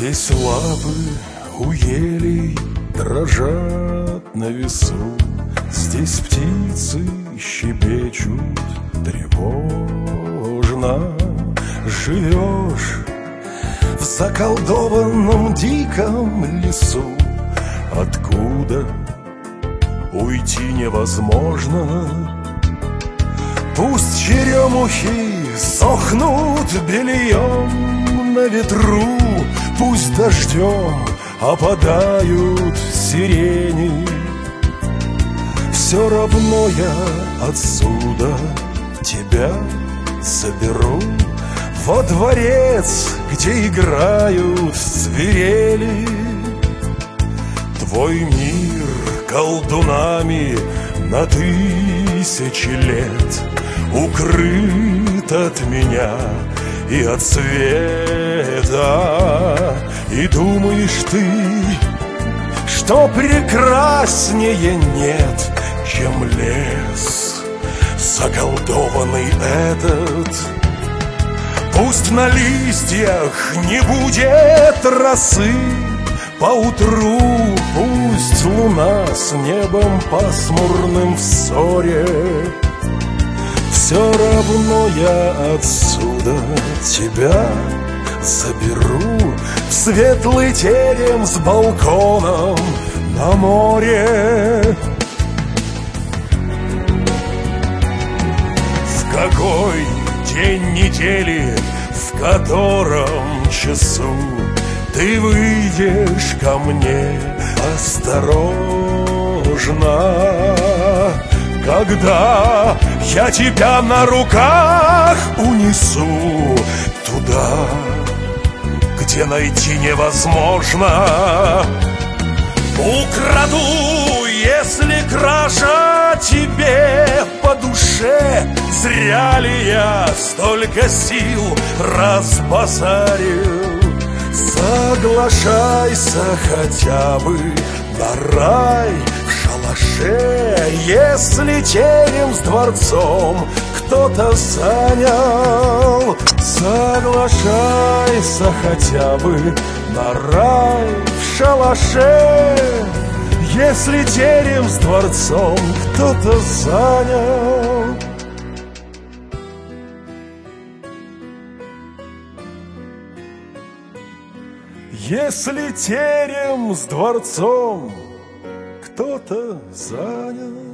Здесь лапы у елей дрожат на весу, здесь птицы щебечут тревожно. Живешь в заколдованном диком лесу, откуда уйти невозможно. Пусть черемухи сохнут бельем на ветру, пусть дождем опадают сирени. Все равно я отсюда тебя заберу во дворец, где играют свирели. Твой мир колдунами на тысячи лет укрыт от меня и от света. И думаешь ты, что прекраснее нет, чем лес заколдованный этот. Пусть на листьях не будет росы поутру, пусть луна с небом пасмурным в ссоре, все равно я отсюда тебя заберу в светлый терем с балконом на море. В какой день недели, в котором часу ты выйдешь ко мне осторожно, когда я тебя на руках унесу туда, где найти невозможно. Украду, если кража тебе по душе, зря ли я столько сил разбазарил? Соглашайся хотя бы на рай в шалаше, если терем с дворцом кто-то занял. Соглашайся хотя бы на рай в шалаше, если терем с дворцом кто-то занял. Если терем с дворцом кто-то занял.